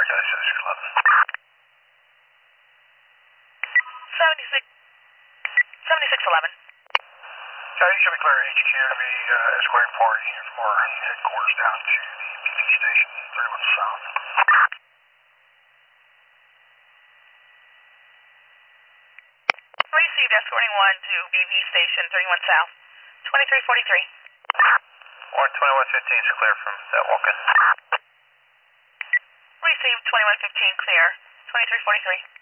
Charlie 7611. 76, 7611. Charlie, you should be clear HQ to be escorting party from our headquarters down to the PV station, 31 South. Received, escorting 1 to BV station, 31 South, 2343. 2115 is clear from that walk-in. Received, 2115 clear, 2343.